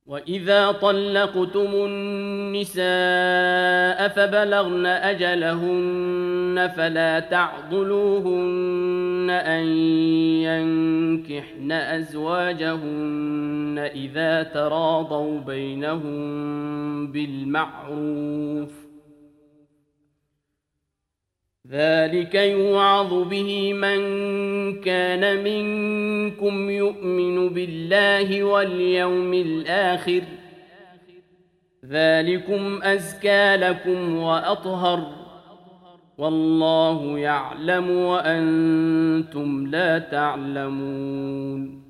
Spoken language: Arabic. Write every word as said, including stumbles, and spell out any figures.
وإذا طلقتم النساء فبلغن أجلهن فلا تعضلوهن أن ينكحن أزواجهن إذا تراضوا بينهم بالمعروف، ذلك يوعظ به من كان منكم يؤمن بالله واليوم الآخر، ذلكم أزكى لكم وأطهر، والله يعلم وأنتم لا تعلمون.